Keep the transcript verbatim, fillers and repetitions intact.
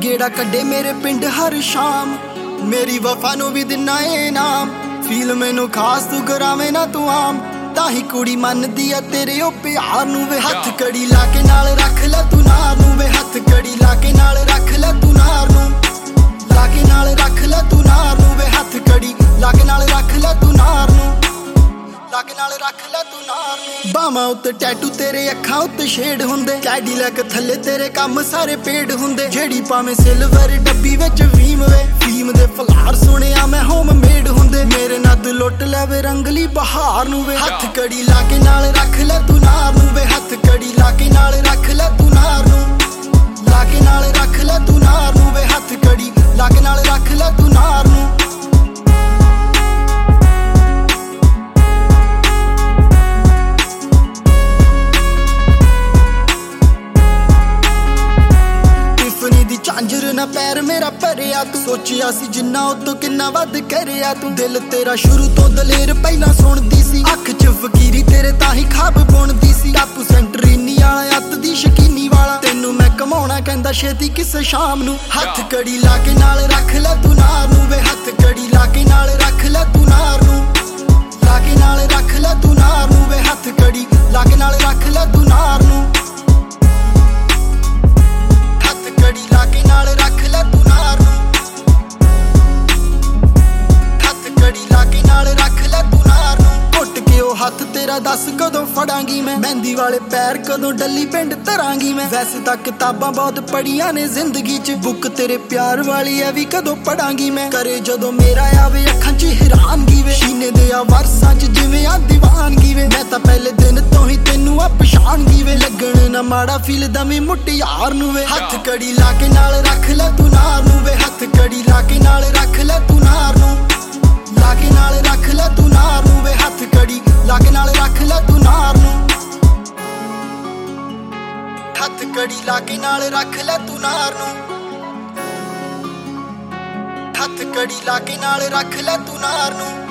गेड़ा कड्डे मेरे पिंड हर शाम, मेरी वफा नू भी दिना इनाम। फील मैनू खास तू करावे ना तू आम, ताही कुड़ी मनदी आ तेरे ओ प्यार नू वे। हथ कड़ी ला के नाल रख ले तू नार नू वे, हथ कड़ी ला के नाल रख ले तू नार नू, ला के नाल रख ले तू नार नू वे। हथ कड़ी ला के नाल रख ले तू नार नू, ला के नाल रख ले तू नार नू। बावां उत्ते टैटू तेरे अखां उत्ते शेड हुंदे, कैडीलैक थल्ले तेरे कम सारे पेड हुंदे। जेड़ी भावें सिल्वर डब्बी विच वीम वे, फीम दे फलार सुणिया मैं होम मेड हुंदे। मेरे नद लुट लैवे रंगली बहार नू वे। हथ कड़ी ला के नाल रख ले तू नार नू वे, हथ कड़ी ला के नाल रख ले तू नार नू, ला के नाल रख ले तू नार नू वे। हथ कड़ी ला के नाल रख ले तू नार नू। झांझर ना पैर मेरा भरिया तू, सोचिया सी जिन्ना उतो किन्ना वध करिया तू। दिल तेरा शुरू तो दलेर पहला सुनदी सी, अख च फकीरी तेरे ताही खाब बुनदी सी। टापू सेंटरीनी वाला अत दी शकीनी वाला, तेनू मैं कमाउणा कहंदा छेती किस शाम नू। हथ कड़ी ला के नाल रख ले तू नार नू वे, हथ कड़ी ला के नाल रख ले तू नार नू, ला के नाल रख ले तू नार नू वे। हथ कड़ी ला के नाल रख ले तू नार नू, कड़ी ला के नाल रख ले तू नार नू, हथ कड़ी ला के नाल रख ले तू नार नू। घुट के ओ हथ तेरा दस कदों फड़ांगी मैं, मेहंदी वाले पैर कदों डली पिंड धरांगी मैं। वैसे तां किताबां बहुत पढ़ियां ने जिंदगी च, बुक तेरे प्यार वाली है भी कदों पढ़ांगी मैं। करे जदों मेरा आवे अखां च हैरानगी वे, सीने दे आ वरसां च जिवें आ दीवानगी वे। मैं तां पहले दिन तो ही तैनू आ पछाणगी वे, लगण ना माड़ा फील दमी मुटियार नू वे। हथ कड़ी ला के नाल रख ले तू नार नू वे, हथ कड़ी ला के नाल रख ले तू नार नू, ला के नाल रख ले तू नार नू वे। हथ कड़ी ला के नाल रख ले तू नार नू, हथ कड़ी ला के नाल रख ले तू नार नू, हथ कड़ी ला के नाल रख ले तू नार नू।